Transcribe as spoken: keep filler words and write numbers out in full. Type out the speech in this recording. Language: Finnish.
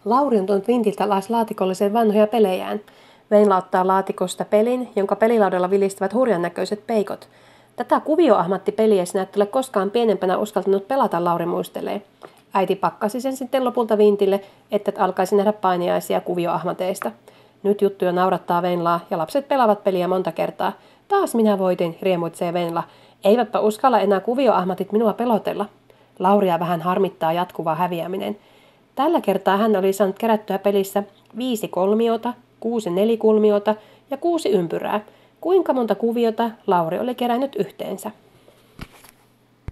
Lauri on tuonut vintiltä alas laatikollisen vanhoja pelejään. Venla ottaa laatikosta pelin, jonka pelilaudalla vilistävät hurjan näköiset peikot. Tätä kuvioahmatti-peliä sinä et ole koskaan pienempänä uskaltanut pelata, Lauri muistelee. Äiti pakkasi sen sitten lopulta vintille, että et alkaisi nähdä painiaisia kuvioahmateista. Nyt juttuja naurattaa Venlaa ja lapset pelaavat peliä monta kertaa. Taas minä voitin, riemuitsee Venla. Eivätpä uskalla enää kuvioahmatit minua pelotella. Lauria vähän harmittaa jatkuva häviäminen. Tällä kertaa hän oli saanut kerättyä pelissä viisi kolmiota, kuusi nelikulmiota ja kuusi ympyrää. Kuinka monta kuviota Lauri oli kerännyt yhteensä?